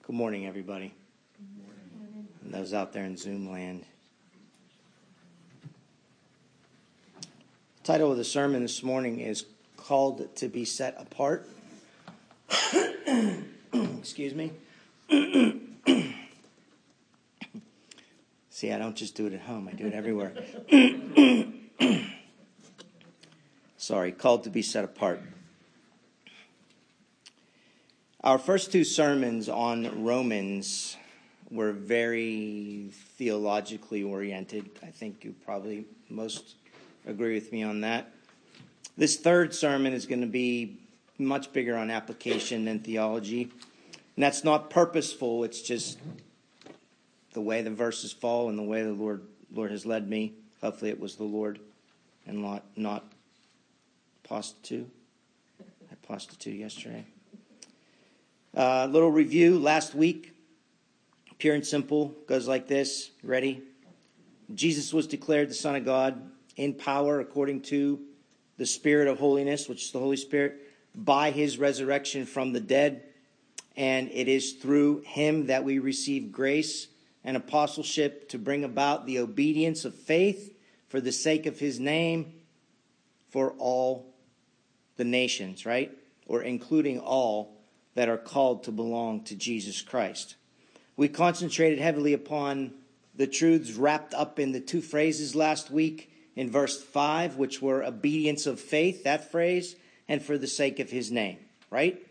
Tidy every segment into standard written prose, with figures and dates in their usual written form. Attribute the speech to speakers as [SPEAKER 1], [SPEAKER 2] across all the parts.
[SPEAKER 1] Good morning, everybody. And those out there in Zoom land. The title of the sermon this morning is Called to be Set Apart. Excuse me. See, I don't just do it at home. I do it everywhere. Sorry, called to be set apart. Our first two sermons on Romans were very theologically oriented. I think you probably most agree with me on that. This third sermon is going to be much bigger on application than theology. And that's not purposeful. It's just the way the verses fall and the way the Lord has led me. Hopefully it was the Lord and not prostitute. I prostitute yesterday. Little review last week. Pure and simple. Goes like this. Ready? Jesus was declared the Son of God in power according to the Spirit of holiness, which is the Holy Spirit, by his resurrection from the dead. And it is through him that we receive grace and apostleship to bring about the obedience of faith for the sake of his name for all the nations, right? Or including all that are called to belong to Jesus Christ. We concentrated heavily upon the truths wrapped up in the two phrases last week in verse 5, which were obedience of faith, that phrase, and for the sake of his name, right?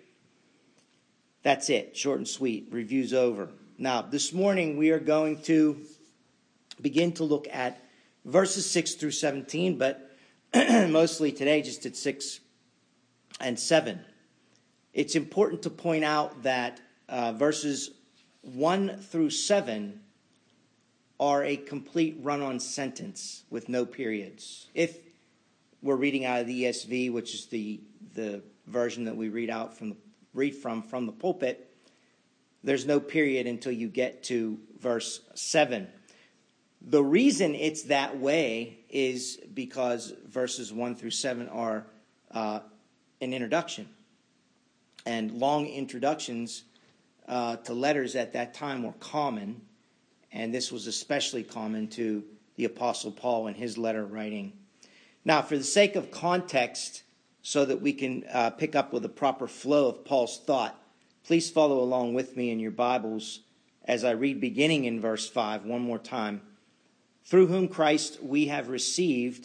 [SPEAKER 1] That's it, short and sweet. Review's over. Now, this morning we are going to begin to look at verses 6 through 17, but mostly today just at 6 and 7. It's important to point out that verses 1 through 7 are a complete run-on sentence with no periods. If we're reading out of the ESV, which is the version that we read from the pulpit, there's no period until you get to verse 7. The reason it's that way is because verses 1 through 7 are an introduction. And long introductions to letters at that time were common, and this was especially common to the Apostle Paul in his letter writing. Now, for the sake of context, so that we can pick up with a proper flow of Paul's thought, please follow along with me in your Bibles as I read beginning in verse 5 one more time. Through whom Christ we have received,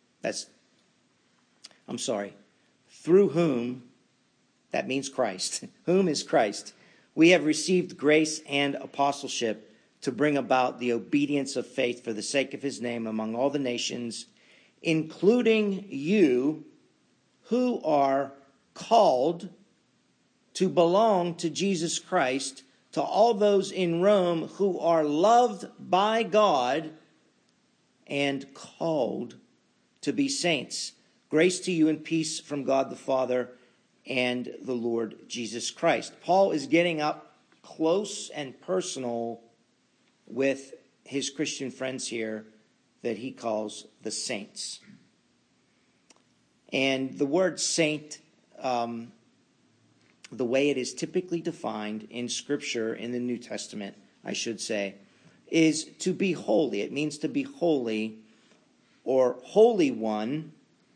[SPEAKER 1] through whom, that means Christ. Whom is Christ? We have received grace and apostleship to bring about the obedience of faith for the sake of his name among all the nations, including you who are called to belong to Jesus Christ, to all those in Rome who are loved by God and called to be saints. Grace to you and peace from God the Father and the Lord Jesus Christ. Paul is getting up close and personal with his Christian friends here that he calls the saints. And the word saint, the way it is typically defined in Scripture, in the New Testament, I should say, is to be holy. It means to be holy or holy one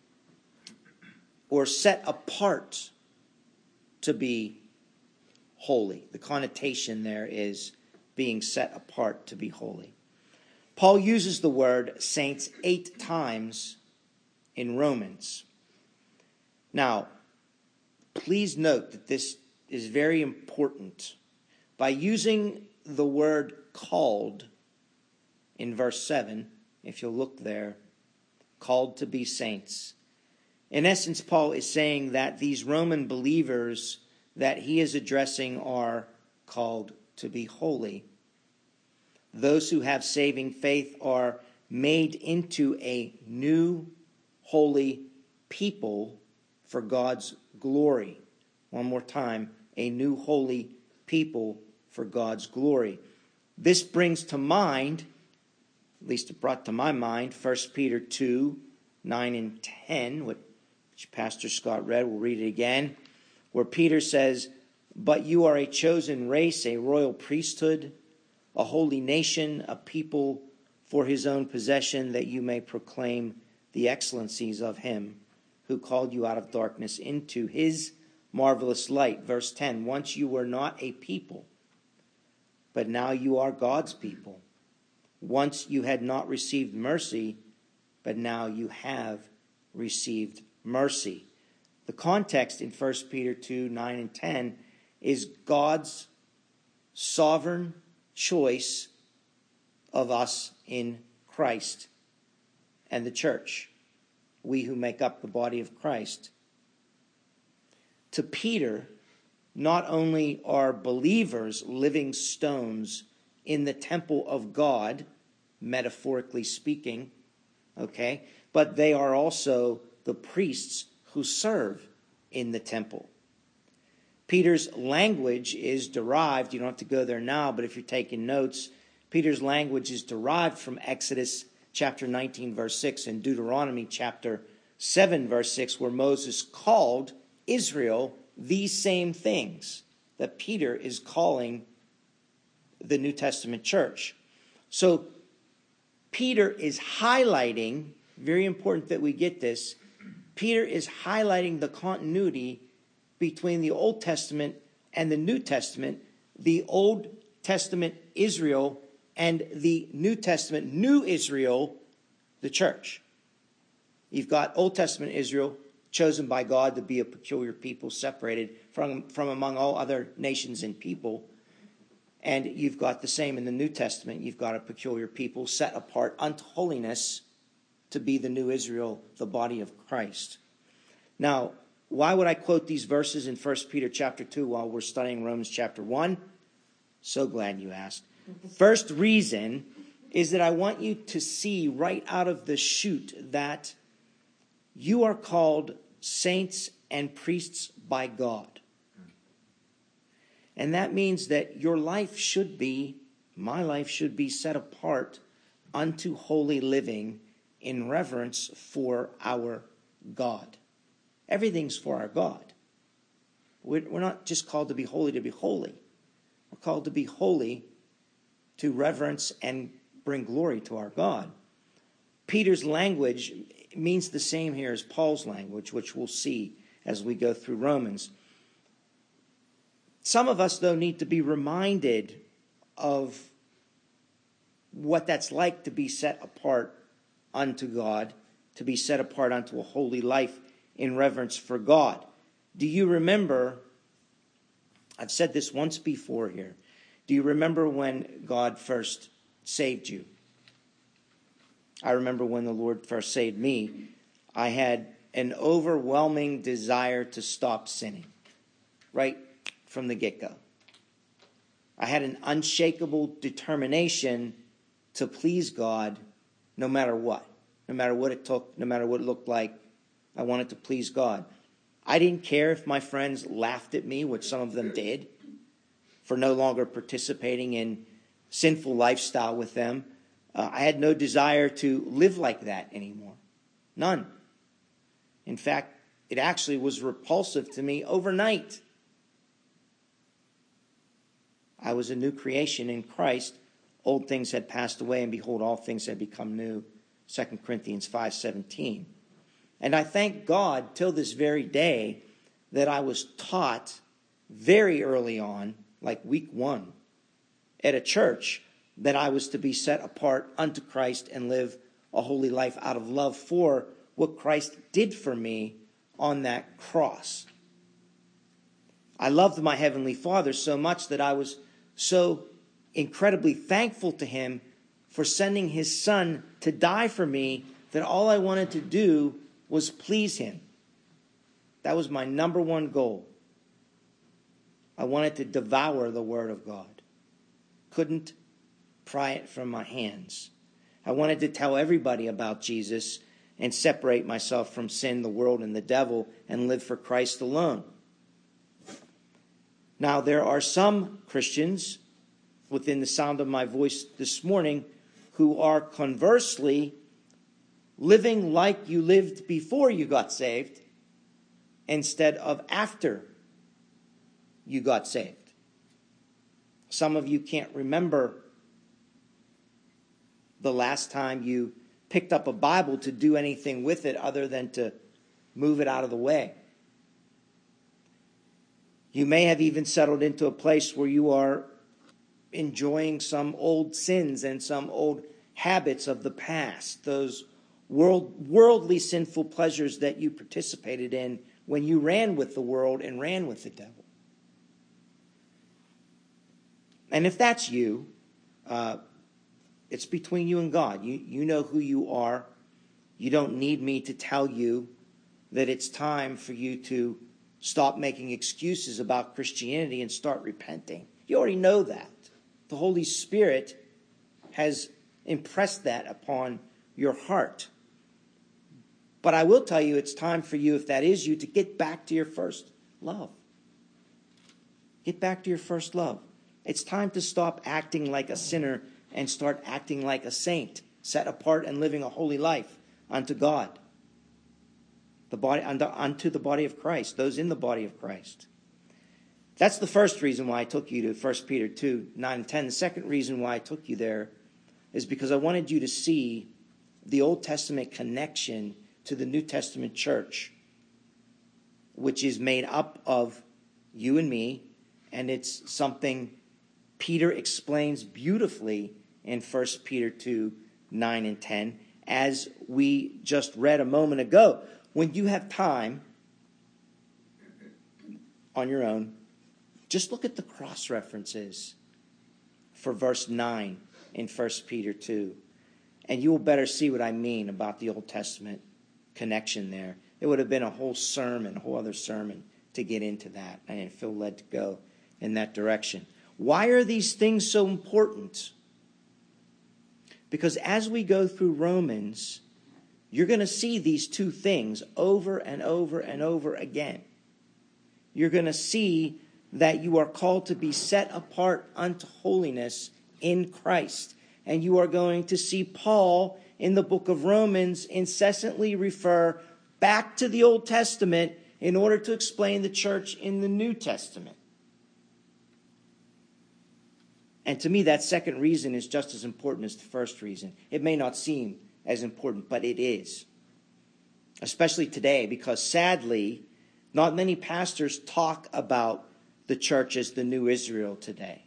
[SPEAKER 1] or set apart to be holy. The connotation there is being set apart to be holy. Paul uses the word saints 8 times in Romans. Now, please note that this is very important. By using the word called in verse 7, if you'll look there, called to be saints. In essence, Paul is saying that these Roman believers that he is addressing are called to be holy. Those who have saving faith are made into a new holy people for God's glory. One more time, a new holy people for God's glory. This brings to mind, at least it brought to my mind, 1 Peter 2, 9 and 10, which Pastor Scott read. We'll read it again, where Peter says, But you are a chosen race, a royal priesthood, a holy nation, a people for his own possession, that you may proclaim the excellencies of him who called you out of darkness into his marvelous light. Verse 10, once you were not a people, but now you are God's people. Once you had not received mercy, but now you have received mercy. The context in 1 Peter 2, 9 and 10 is God's sovereign choice of us in Christ and the church, we who make up the body of Christ. To Peter, not only are believers living stones in the temple of God, metaphorically speaking, okay, but they are also the priests who serve in the temple. Peter's language is derived, you don't have to go there now, but if you're taking notes, Peter's language is derived from Exodus chapter 19, verse 6, and Deuteronomy chapter 7, verse 6, where Moses called Israel these same things that Peter is calling the New Testament church. So Peter is highlighting, very important that we get this, Peter is highlighting the continuity between the Old Testament and the New Testament, the Old Testament Israel and the New Testament New Israel, the church. You've got Old Testament Israel, chosen by God to be a peculiar people, separated from among all other nations and people. And you've got the same in the New Testament. You've got a peculiar people set apart unto holiness to be the new Israel, the body of Christ. Now, why would I quote these verses in 1 Peter chapter 2 while we're studying Romans chapter 1? So glad you asked. First reason is that I want you to see right out of the chute that you are called saints and priests by God. And that means that your life should be, my life should be set apart unto holy living in reverence for our God. Everything's for our God. We're not just called to be holy to be holy. We're called to be holy to reverence and bring glory to our God. Peter's language means the same here as Paul's language, which we'll see as we go through Romans. Some of us, though, need to be reminded of what that's like to be set apart unto God, to be set apart unto a holy life in reverence for God. Do you remember, I've said this once before here, do you remember when God first saved you? I remember when the Lord first saved me, I had an overwhelming desire to stop sinning, right from the get-go. I had an unshakable determination to please God no matter what it took, no matter what it looked like. I wanted to please God. I didn't care if my friends laughed at me, which some of them did, for no longer participating in sinful lifestyle with them. I had no desire to live like that anymore. None. In fact, it actually was repulsive to me overnight. I was a new creation in Christ. Old things had passed away, and behold, all things had become new. 2 Corinthians 5:17. And I thank God till this very day that I was taught very early on, like week 1, at a church, that I was to be set apart unto Christ and live a holy life out of love for what Christ did for me on that cross. I loved my Heavenly Father so much that I was so incredibly thankful to Him for sending His Son to die for me that all I wanted to do was please Him. That was my number one goal. I wanted to devour the Word of God. Couldn't pry it from my hands. I wanted to tell everybody about Jesus and separate myself from sin, the world, and the devil and live for Christ alone. Now, there are some Christians within the sound of my voice this morning who are conversely living like you lived before you got saved instead of after you got saved. Some of you can't remember the last time you picked up a Bible to do anything with it other than to move it out of the way. You may have even settled into a place where you are enjoying some old sins and some old habits of the past, those worldly sinful pleasures that you participated in when you ran with the world and ran with the devil. And if that's you, it's between you and God. You know who you are. You don't need me to tell you that it's time for you to stop making excuses about Christianity and start repenting. You already know that. The Holy Spirit has impressed that upon your heart. But I will tell you, it's time for you, if that is you, to get back to your first love. Get back to your first love. It's time to stop acting like a sinner and start acting like a saint, set apart and living a holy life unto God, unto the body of Christ, those in the body of Christ. That's the first reason why I took you to 1 Peter 2, 9 and 10. The second reason why I took you there is because I wanted you to see the Old Testament connection to the New Testament church, which is made up of you and me, and it's something Peter explains beautifully in 1 Peter 2, 9 and 10, as we just read a moment ago. When you have time on your own, just look at the cross references for verse 9 in 1 Peter 2, and you will better see what I mean about the Old Testament connection there. It would have been a whole other sermon to get into that. I didn't feel led to go in that direction. Why are these things so important? Because as we go through Romans, you're going to see these two things over and over and over again. You're going to see that you are called to be set apart unto holiness in Christ. And you are going to see Paul in the book of Romans incessantly refer back to the Old Testament in order to explain the church in the New Testament. And to me, that second reason is just as important as the first reason. It may not seem as important, but it is. Especially today, because sadly, not many pastors talk about the church as the new Israel today.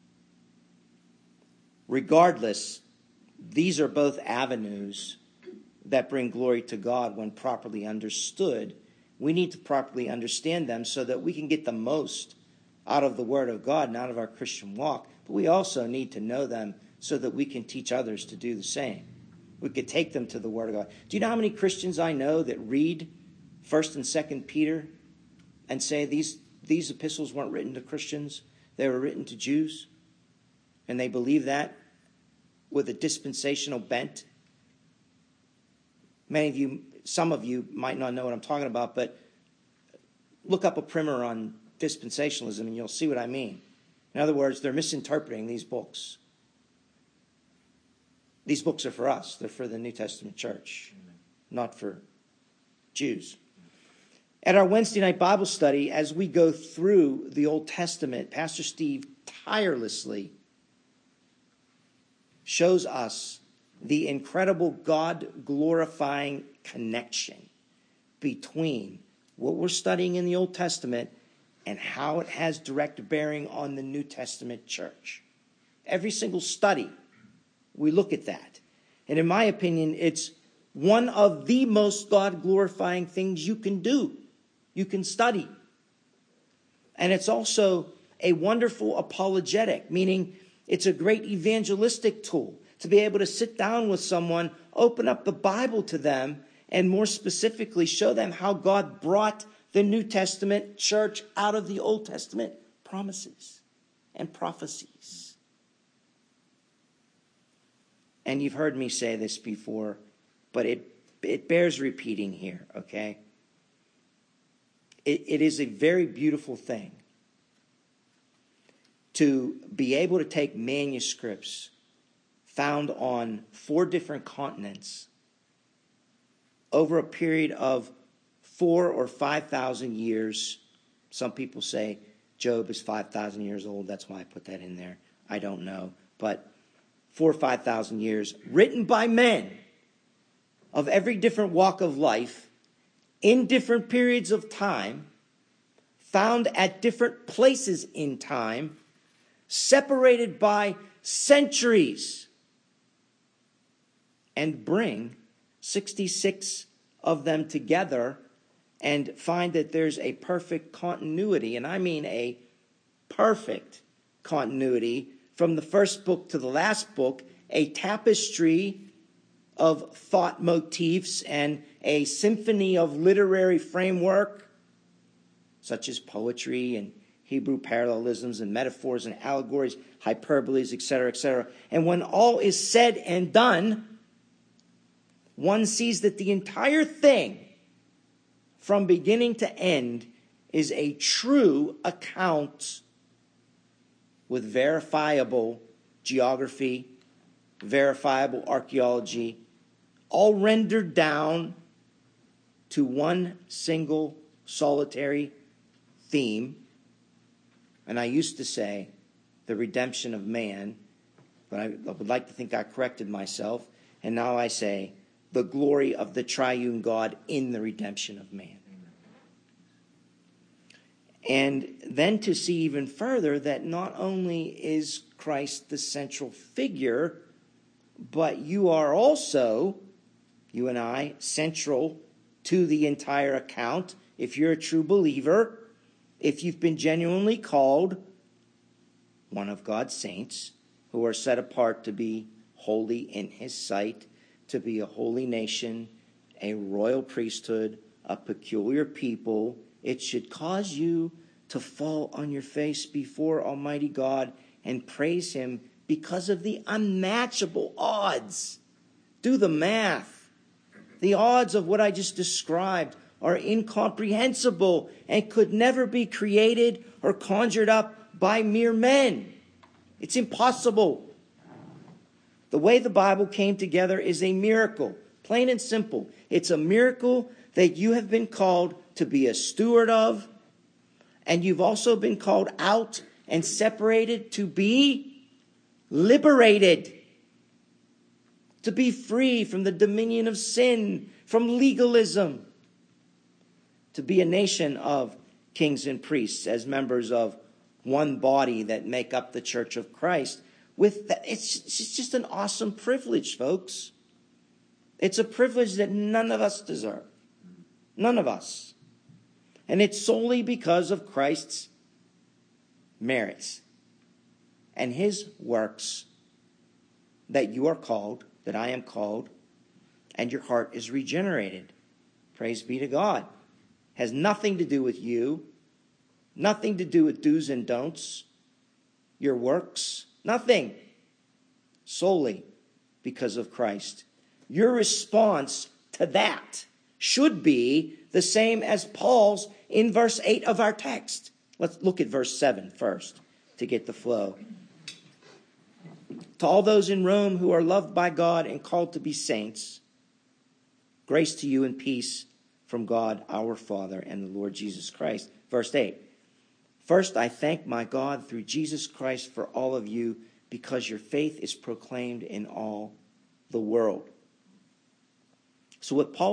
[SPEAKER 1] Regardless, these are both avenues that bring glory to God when properly understood. We need to properly understand them so that we can get the most out of the Word of God and out of our Christian walk. But we also need to know them so that we can teach others to do the same. We could take them to the Word of God. Do you know how many Christians I know that read 1 and 2 Peter and say these epistles weren't written to Christians, they were written to Jews? And they believe that with a dispensational bent. Some of you might not know what I'm talking about, but look up a primer on dispensationalism and you'll see what I mean. In other words, they're misinterpreting these books. These books are for us. They're for the New Testament church, not for Jews. At our Wednesday night Bible study, as we go through the Old Testament, Pastor Steve tirelessly shows us the incredible God-glorifying connection between what we're studying in the Old Testament and how it has direct bearing on the New Testament church. Every single study, we look at that. And in my opinion, it's one of the most God-glorifying things you can do. You can study. And it's also a wonderful apologetic, meaning it's a great evangelistic tool to be able to sit down with someone, open up the Bible to them, and more specifically show them how God brought the New Testament church out of the Old Testament promises and prophecies. And you've heard me say this before, but it bears repeating here, okay? It is a very beautiful thing to be able to take manuscripts found on 4 different continents over a period of 4,000 or 5,000 years. Some people say Job is 5,000 years old. That's why I put that in there. I don't know. But 4,000 or 5,000 years, written by men of every different walk of life, in different periods of time, found at different places in time, separated by centuries, and bring 66 of them together and find that there's a perfect continuity, and I mean a perfect continuity, from the first book to the last book, a tapestry of thought motifs and a symphony of literary framework, such as poetry and Hebrew parallelisms and metaphors and allegories, hyperboles, etc., etc. And when all is said and done, one sees that the entire thing, from beginning to end, is a true account with verifiable geography, verifiable archaeology, all rendered down to one single solitary theme. And I used to say the redemption of man, but I would like to think I corrected myself. And now I say the glory of the triune God in the redemption of man. And then to see even further that not only is Christ the central figure, but you are also, you and I, central to the entire account. If you're a true believer, if you've been genuinely called one of God's saints who are set apart to be holy in his sight, to be a holy nation, a royal priesthood, a peculiar people, it should cause you to fall on your face before Almighty God and praise him because of the unmatchable odds. Do the math. The odds of what I just described are incomprehensible and could never be created or conjured up by mere men. It's impossible. The way the Bible came together is a miracle, plain and simple. It's a miracle that you have been called to be a steward of, and you've also been called out and separated to be liberated, to be free from the dominion of sin, from legalism, to be a nation of kings and priests as members of one body that make up the church of Christ. With that, it's just an awesome privilege, folks. It's a privilege that none of us deserve. None of us. And it's solely because of Christ's merits and his works that you are called, that I am called, and your heart is regenerated. Praise be to God. Has nothing to do with you, nothing to do with do's and don'ts, your works, nothing. Solely because of Christ. Your response to that should be the same as Paul's in verse 8 of our text. Let's look at verse 7 first to get the flow. To all those in Rome who are loved by God and called to be saints, grace to you and peace from God our Father and the Lord Jesus Christ. Verse 8. First, I thank my God through Jesus Christ for all of you, because your faith is proclaimed in all the world. So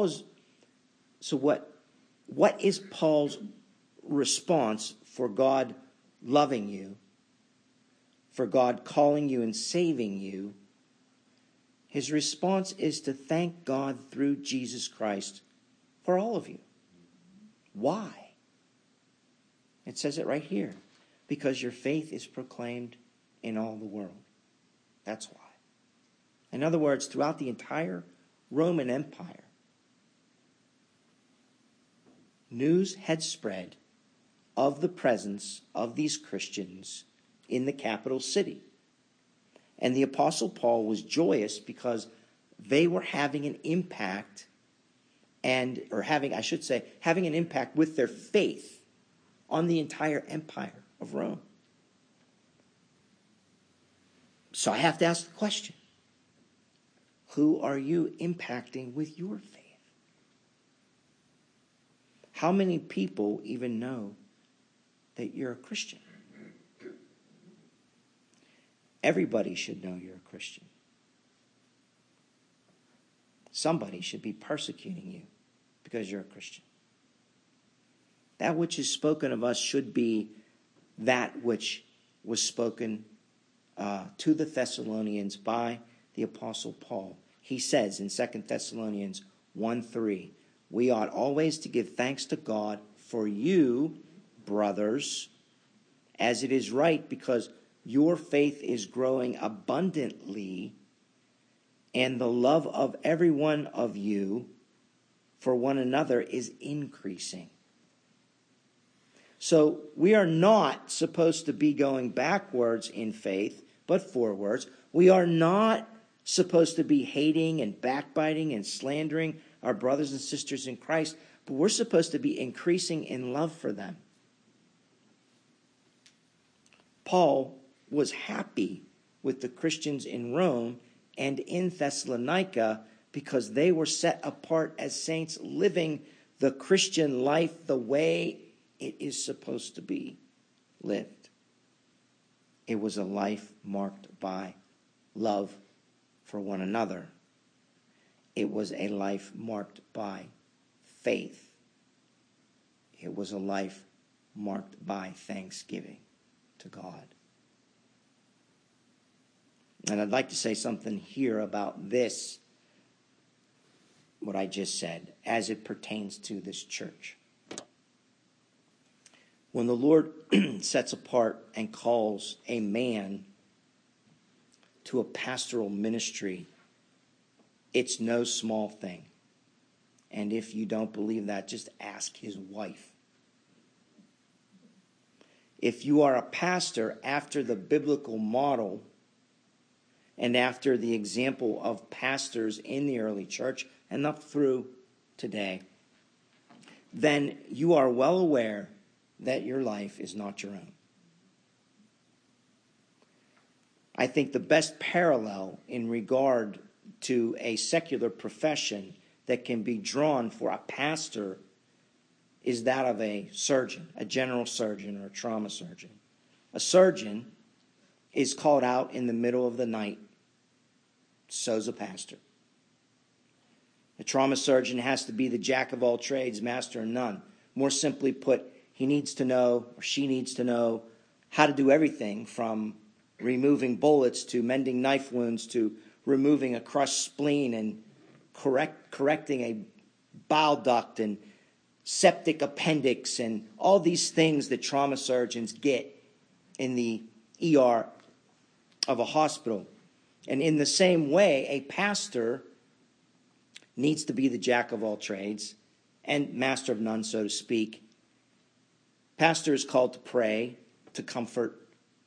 [SPEAKER 1] what is Paul's response for God loving you, for God calling you and saving you? His response is to thank God through Jesus Christ for all of you. Why? It says it right here. Because your faith is proclaimed in all the world. That's why. In other words, throughout the entire Roman Empire, news had spread of the presence of these Christians in the capital city. And the Apostle Paul was joyous because they were having an impact having an impact with their faith on the entire empire of Rome. So I have to ask the question, who are you impacting with your faith? How many people even know that you're a Christian. Everybody should know you're a Christian. Somebody should be persecuting you because you're a Christian. That which is spoken of us should be that which was spoken to the Thessalonians by the Apostle Paul. He says in 2 Thessalonians 1:3, we ought always to give thanks to God for you, brothers, as it is right, because your faith is growing abundantly, and the love of every one of you for one another is increasing. So we are not supposed to be going backwards in faith, but forwards. We are not supposed to be hating and backbiting and slandering our brothers and sisters in Christ, but we're supposed to be increasing in love for them. Paul was happy with the Christians in Rome and in Thessalonica because they were set apart as saints, living the Christian life the way it is supposed to be lived. It was a life marked by love for one another. It was a life marked by faith. It was a life marked by thanksgiving to God. And I'd like to say something here about this, what I just said, as it pertains to this church. When the Lord sets apart and calls a man to a pastoral ministry, it's no small thing. And if you don't believe that, just ask his wife. If you are a pastor after the biblical model and after the example of pastors in the early church and up through today, then you are well aware that your life is not your own. I think the best parallel in regard to a secular profession that can be drawn for a pastor is that of a surgeon, a general surgeon or a trauma surgeon. A surgeon is called out in the middle of the night. So's a pastor. A trauma surgeon has to be the jack of all trades, master of none. More simply put, he needs to know, or she needs to know, how to do everything from removing bullets to mending knife wounds to removing a crushed spleen and correcting a bile duct and septic appendix and all these things that trauma surgeons get in the ER of a hospital. And in the same way, a pastor needs to be the jack of all trades and master of none, so to speak. Pastor is called to pray, to comfort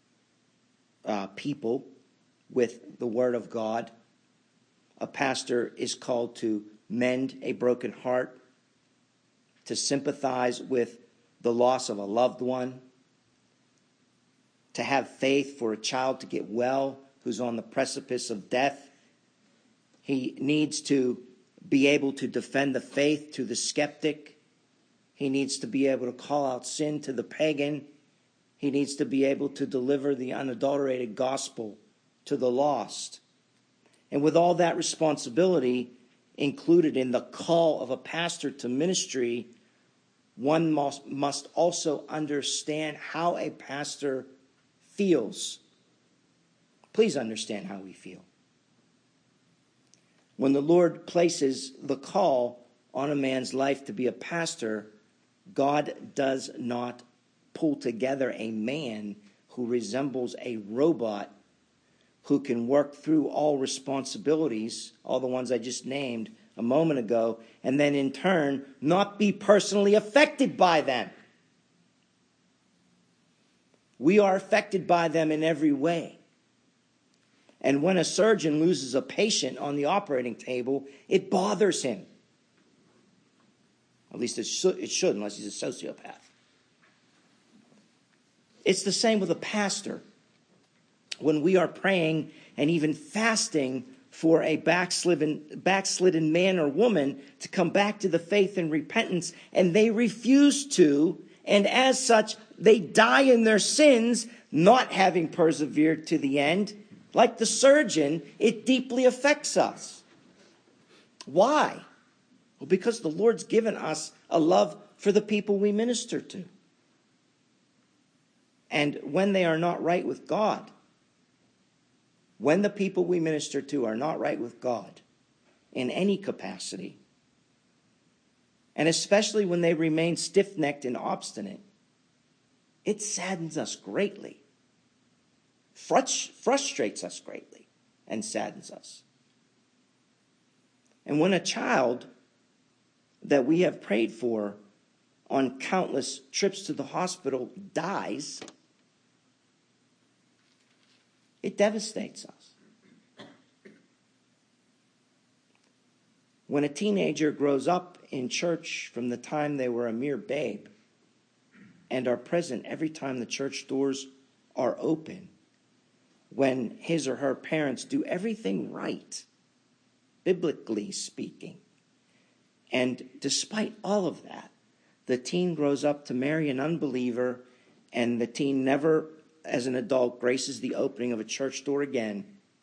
[SPEAKER 1] people with the word of God. A pastor is called to mend a broken heart, to sympathize with the loss of a loved one, to have faith for a child to get well who's on the precipice of death. He needs to be able to defend the faith to the skeptic. He needs to be able to call out sin to the pagan. He needs to be able to deliver the unadulterated gospel to the lost. And with all that responsibility included in the call of a pastor to ministry, one must also understand how a pastor feels. Please understand how we feel. When the Lord places the call on a man's life to be a pastor, God does not pull together a man who resembles a robot who can work through all responsibilities, all the ones I just named a moment ago, and then in turn not be personally affected by them. We are affected by them in every way. And when a surgeon loses a patient on the operating table, it bothers him. At least it should, unless he's a sociopath. It's the same with a pastor. When we are praying and even fasting for a backslidden man or woman to come back to the faith and repentance, and they refuse to, and as such, they die in their sins, not having persevered to the end. Like the surgeon, it deeply affects us. Why? Well, because the Lord's given us a love for the people we minister to. And when they are not right with God, when the people we minister to are not right with God in any capacity, and especially when they remain stiff-necked and obstinate, it saddens us greatly, frustrates us greatly, and saddens us. And when a child that we have prayed for on countless trips to the hospital dies, it devastates us. When a teenager grows up in church from the time they were a mere babe and are present every time the church doors are open, when his or her parents do everything right, biblically speaking, and despite all of that, the teen grows up to marry an unbeliever, and the teen never, as an adult, graces the opening of a church door again,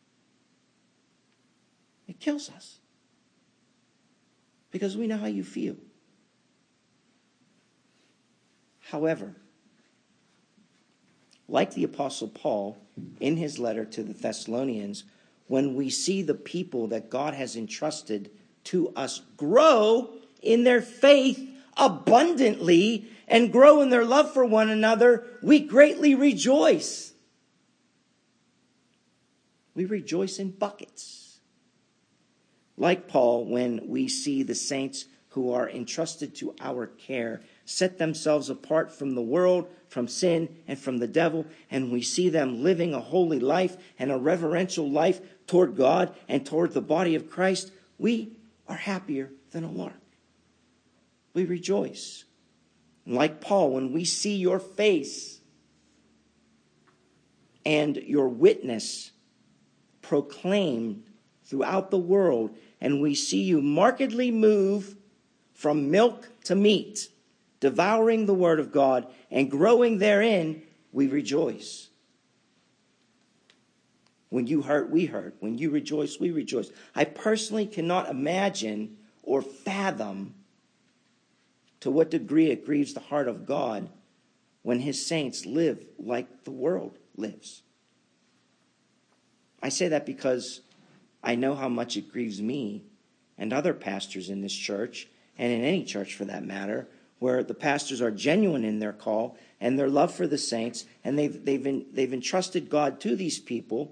[SPEAKER 1] it kills us. Because we know how you feel. However, like the Apostle Paul in his letter to the Thessalonians, when we see the people that God has entrusted to us grow in their faith abundantly and grow in their love for one another, we greatly rejoice. We rejoice in buckets. Like Paul, when we see the saints who are entrusted to our care set themselves apart from the world, from sin, and from the devil, and we see them living a holy life and a reverential life toward God and toward the body of Christ, we are happier than a lark. We rejoice. And like Paul, when we see your face and your witness proclaimed throughout the world, and we see you markedly move from milk to meat, devouring the word of God and growing therein, we rejoice. When you hurt, we hurt. When you rejoice, we rejoice. I personally cannot imagine or fathom to what degree it grieves the heart of God when his saints live like the world lives. I say that because I know how much it grieves me and other pastors in this church, and in any church for that matter, where the pastors are genuine in their call and their love for the saints, and they've entrusted God to these people.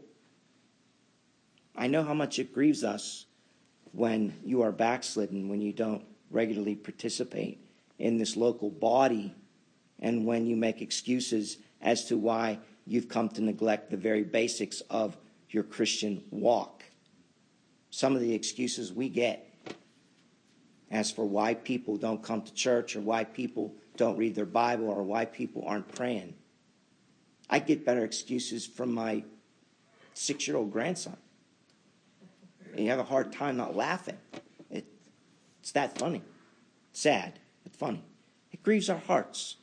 [SPEAKER 1] I know how much it grieves us when you are backslidden, when you don't regularly participate in this local body, and when you make excuses as to why you've come to neglect the very basics of your Christian walk. Some of the excuses we get as for why people don't come to church or why people don't read their Bible or why people aren't praying. I get better excuses from my 6-year-old grandson. And you have a hard time not laughing. It's that funny. Sad, but funny. It grieves our hearts.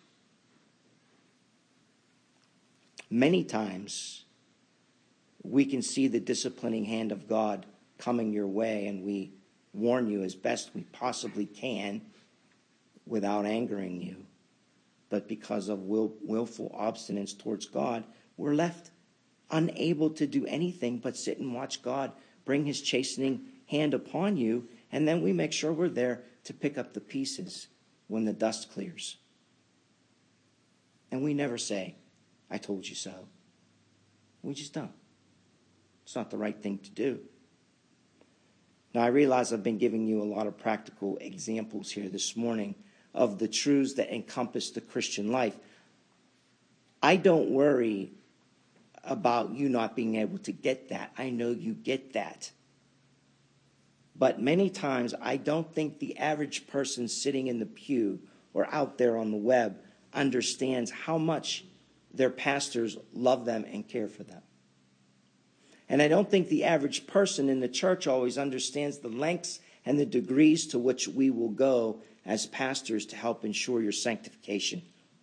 [SPEAKER 1] Many times, we can see the disciplining hand of God coming your way, and we warn you as best we possibly can without angering you. But because of willful obstinance towards God, we're left unable to do anything but sit and watch God bring his chastening hand upon you, and then we make sure we're there to pick up the pieces when the dust clears. And we never say, I told you so. We just don't. It's not the right thing to do. Now, I realize I've been giving you a lot of practical examples here this morning of the truths that encompass the Christian life. I don't worry about you not being able to get that. I know you get that. But many times, I don't think the average person sitting in the pew or out there on the web understands how much their pastors love them and care for them. And I don't think the average person in the church always understands the lengths and the degrees to which we will go as pastors to help ensure your sanctification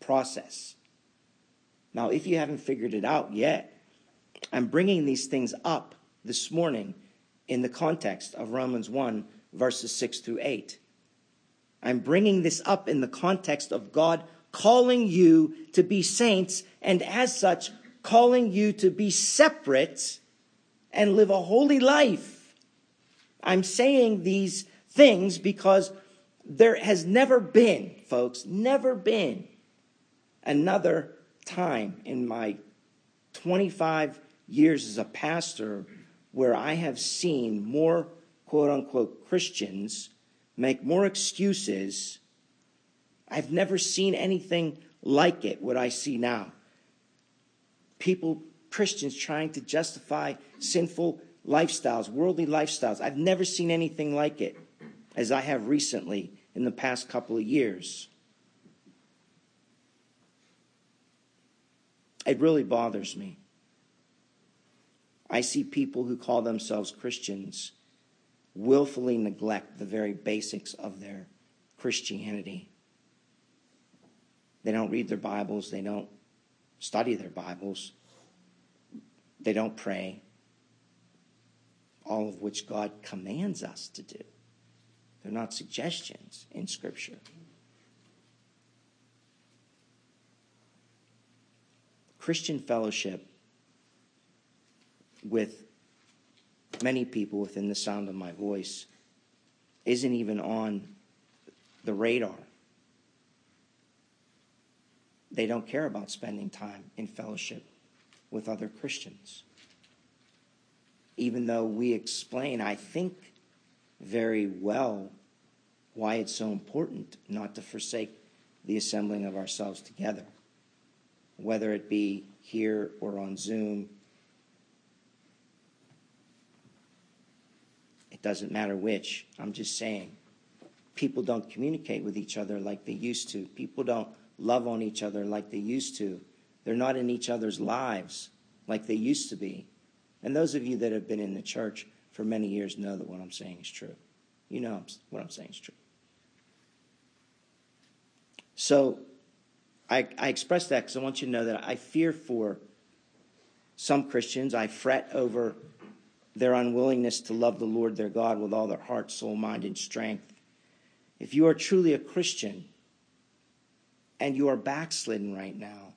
[SPEAKER 1] process. Now, if you haven't figured it out yet, I'm bringing these things up this morning in the context of Romans 1, verses 6 through 8. I'm bringing this up in the context of God calling you to be saints, and as such, calling you to be separate and live a holy life. I'm saying these things because there has never been, folks, never been another time in my 25 years as a pastor where I have seen more quote-unquote Christians make more excuses. I've never seen anything like it, what I see now. People, Christians, trying to justify sinful lifestyles, worldly lifestyles. I've never seen anything like it as I have recently in the past couple of years. It really bothers me. I see people who call themselves Christians willfully neglect the very basics of their Christianity. They don't read their Bibles. They don't study their Bibles. They don't pray, all of which God commands us to do. They're not suggestions in Scripture. Christian fellowship with many people within the sound of my voice isn't even on the radar. They don't care about spending time in fellowship with other Christians. Even though we explain, I think, very well why it's so important not to forsake the assembling of ourselves together, whether it be here or on Zoom. It doesn't matter which. I'm just saying, people don't communicate with each other like they used to. People don't love on each other like they used to. They're not in each other's lives like they used to be. And those of you that have been in the church for many years know that what I'm saying is true. You know what I'm saying is true. So I express that because I want you to know that I fear for some Christians. I fret over their unwillingness to love the Lord their God with all their heart, soul, mind, and strength. If you are truly a Christian and you are backslidden right now,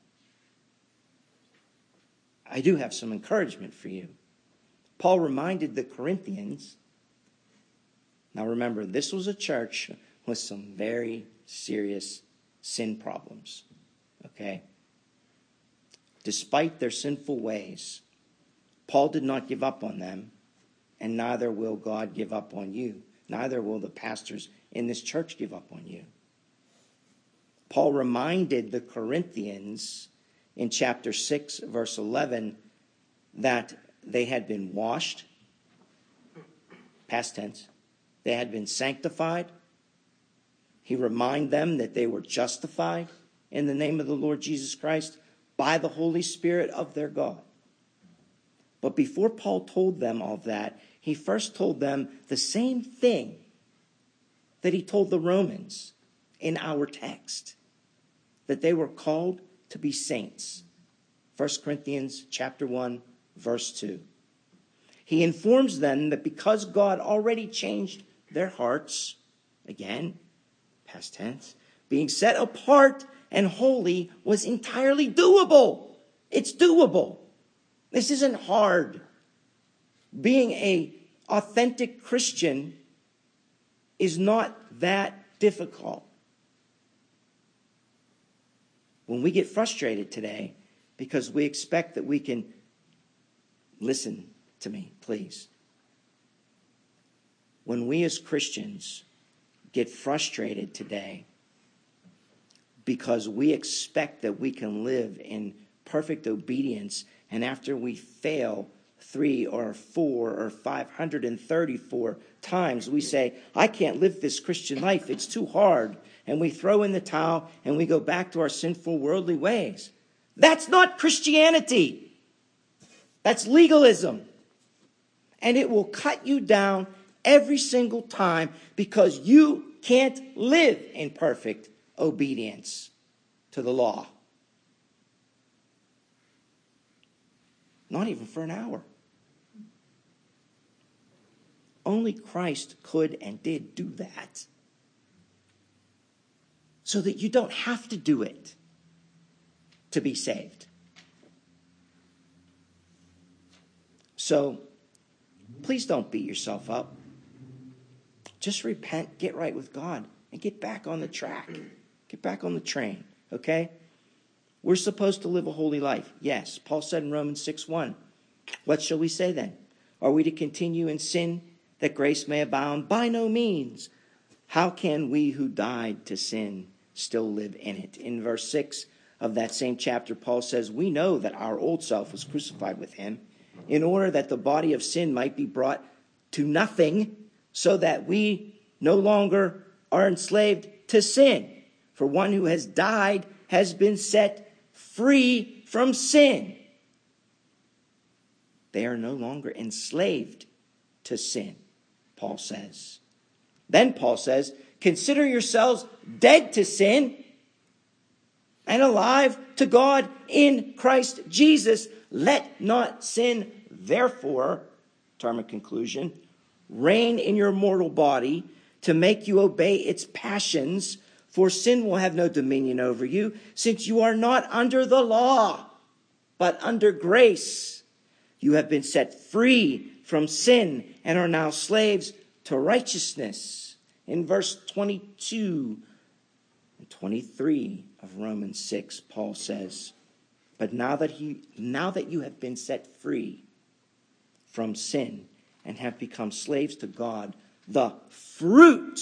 [SPEAKER 1] I do have some encouragement for you. Paul reminded the Corinthians. Now remember, this was a church with some very serious sin problems. Okay? Despite their sinful ways, Paul did not give up on them, and neither will God give up on you. Neither will the pastors in this church give up on you. Paul reminded the Corinthians in chapter 6, verse 11, that they had been washed, past tense. They had been sanctified. He reminded them that they were justified in the name of the Lord Jesus Christ by the Holy Spirit of their God. But before Paul told them all that, he first told them the same thing that he told the Romans in our text, that they were called to be saints. 1 Corinthians chapter 1, verse 2. He informs them that because God already changed their hearts, again, past tense, being set apart and holy was entirely doable. It's doable. This isn't hard. Being an authentic Christian is not that difficult. When we get frustrated today because we expect that we can, listen to me, please. When we as Christians get frustrated today because we expect that we can live in perfect obedience, and after we fail 3 or 4 or 534 times, we say, I can't live this Christian life. It's too hard. And we throw in the towel and we go back to our sinful worldly ways. That's not Christianity. That's legalism. And it will cut you down every single time because you can't live in perfect obedience. to the law. Not even for an hour. Only Christ could and did do that. So that you don't have to do it to be saved. So, please don't beat yourself up. Just repent, get right with God, and get back on the track. Get back on the train, okay? We're supposed to live a holy life. Yes, Paul said in Romans 6:1. What shall we say then? Are we to continue in sin that grace may abound? By no means. How can we who died to sin still live in it? In verse 6 of that same chapter, Paul says, we know that our old self was crucified with him in order that the body of sin might be brought to nothing, so that we no longer are enslaved to sin. For one who has died has been set free from sin. They are no longer enslaved to sin, Paul says. Then Paul says, consider yourselves dead to sin and alive to God in Christ Jesus. Let not sin, therefore, term of conclusion, reign in your mortal body to make you obey its passions, for sin will have no dominion over you, since you are not under the law, but under grace. You have been set free from sin and are now slaves to righteousness. In verse 22 and 23 of Romans 6, Paul says, but now that you have been set free from sin and have become slaves to God, the fruit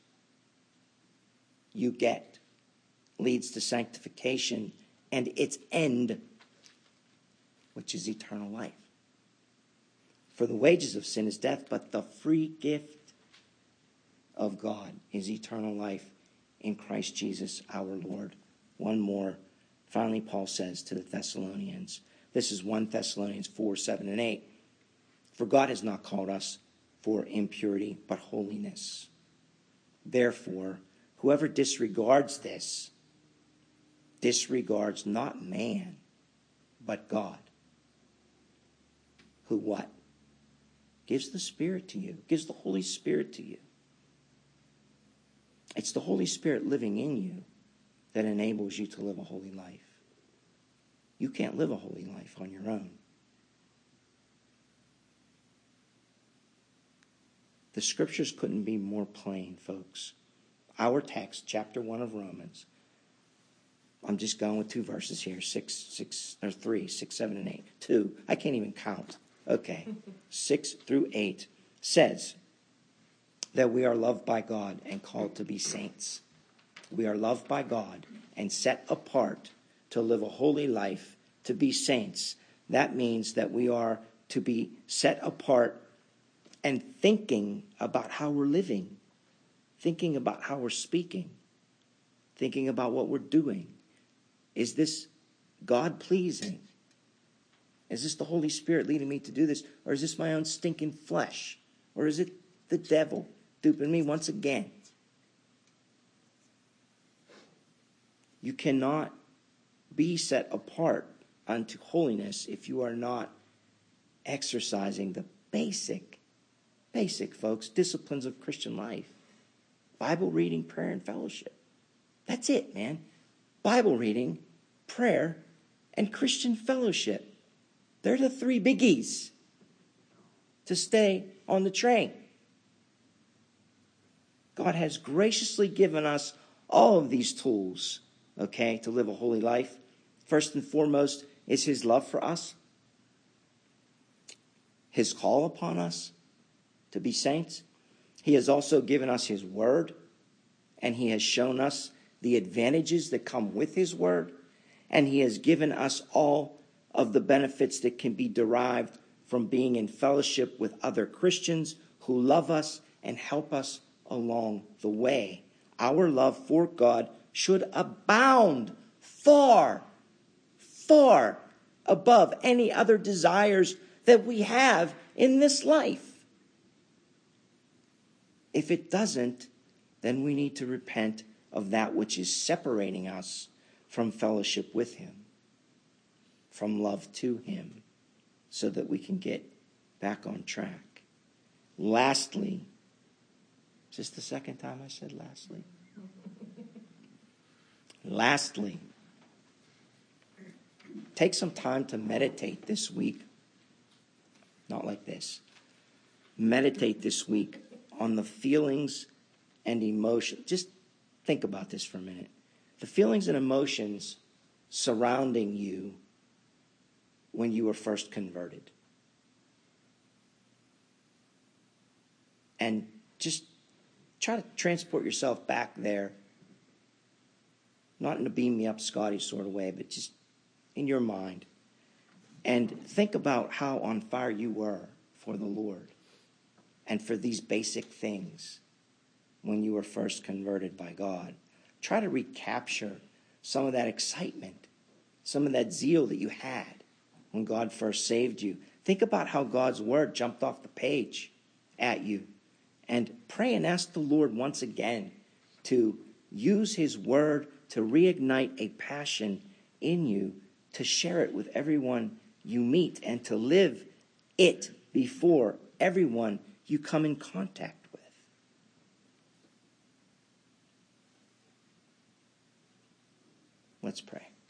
[SPEAKER 1] you get leads to sanctification and its end, which is eternal life. For the wages of sin is death, but the free gift of God is eternal life in Christ Jesus our Lord. One more. Finally, Paul says to the Thessalonians, this is 1 Thessalonians 4, 7, and 8. For God has not called us for impurity, but holiness. Therefore, whoever disregards this, disregards not man, but God. Who what? Gives the Spirit to you, gives the Holy Spirit to you. It's the Holy Spirit living in you that enables you to live a holy life. You can't live a holy life on your own. The scriptures couldn't be more plain, folks. Our text, chapter 1 of Romans, I'm just going with 2 verses here, 3, 6, 7, and 8. 2, I can't even count. Okay, 6 through 8 says that we are loved by God and called to be saints. We are loved by God and set apart to live a holy life, to be saints. That means that we are to be set apart and thinking about how we're living, thinking about how we're speaking, thinking about what we're doing. Is this God-pleasing? Is this the Holy Spirit leading me to do this? Or is this my own stinking flesh? Or is it the devil duping me once again? You cannot be set apart unto holiness if you are not exercising the basic, folks, disciplines of Christian life. Bible reading, prayer, and fellowship. That's it, man. Bible reading, prayer, and Christian fellowship. They're the 3 biggies to stay on the train. God has graciously given us all of these tools, okay, to live a holy life. First and foremost is his love for us, his call upon us to be saints. He has also given us his word, and he has shown us the advantages that come with his word, and he has given us all of the benefits that can be derived from being in fellowship with other Christians who love us and help us along the way. Our love for God should abound far, far above any other desires that we have in this life. If it doesn't, then we need to repent of that which is separating us from fellowship with him, from love to him, so that we can get back on track. Lastly, is this the second time I said lastly? Lastly, take some time to meditate this week. Not like this. Meditate this week on the feelings and emotions. Just think about this for a minute. The feelings and emotions surrounding you when you were first converted. And just try to transport yourself back there. Not in a beam me up Scotty sort of way, but just in your mind. And think about how on fire you were for the Lord and for these basic things when you were first converted by God. Try to recapture some of that excitement, some of that zeal that you had when God first saved you. Think about how God's word jumped off the page at you. And pray and ask the Lord once again to use his word to reignite a passion in you, to share it with everyone you meet, and to live it before everyone you come in contact with. Let's pray.